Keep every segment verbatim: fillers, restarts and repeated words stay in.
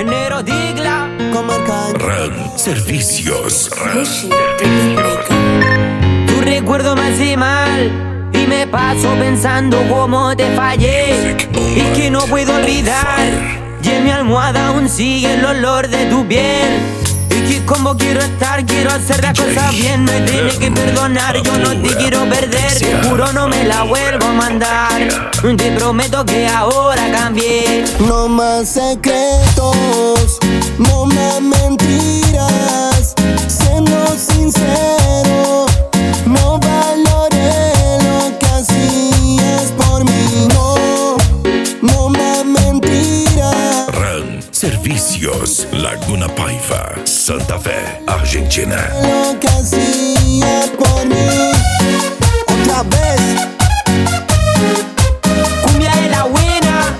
Enero Digla Ran Servicios. Ran. Tu recuerdo me hace mal y me paso pensando cómo te fallé y que no puedo olvidar. Y en mi almohada aún sigue el olor de tu piel. Y que como quiero estar, quiero hacer las cosas bien. Me tienes que perdonar, yo no te quiero perder. Te juro no me la vuelvo a mandar. Te prometo que ahora cambié. No más secretos, no más mentiras. Siendo sincero, no valoré lo que hacías por mí. No, no más mentiras. Ran Servicios. Laguna Paiva, Santa Fe, Argentina. Lo que hacías por mí. Otra vez. Cumbia de la buena.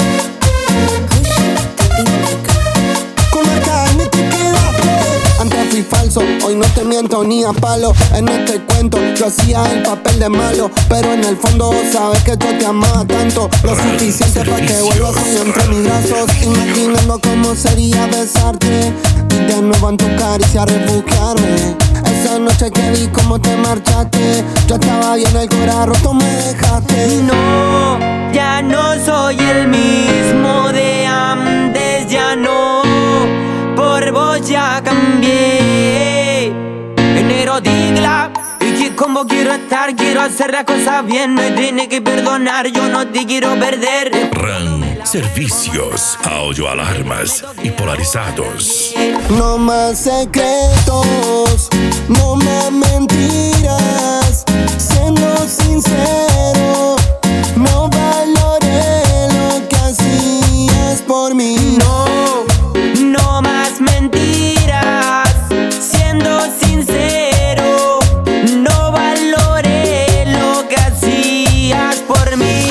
Con la carne te quedaste. Antes fui falso, hoy no te miento ni a palo. En este cuento yo hacía el papel de malo, pero en el fondo sabes que yo te amaba tanto, lo suficiente para que vuelvas hoy entre mis brazos. Imaginando cómo sería besarte y de nuevo en tu caricia refugiarme. Esa noche que vi cómo te marchaste, yo estaba bien, el corazón roto me dejaste. No, ya no soy el mismo de antes, ya no. Por vos ya cambié. Enero Digla. Y que como quiero estar, quiero hacer las cosas bien. Me tienes que perdonar, yo no te quiero perder. Ran Servicios. Audio alarmas y polarizados. No más secretos, no más mentiras. Siendo sincero, no valoré lo que hacías por mí. No, no más mentiras. Siendo sincero, no valoré lo que hacías por mí.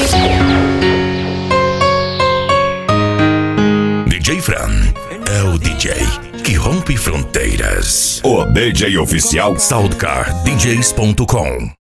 D J Fran é o D J que rompe fronteiras. O D J oficial Soundcar D Js ponto com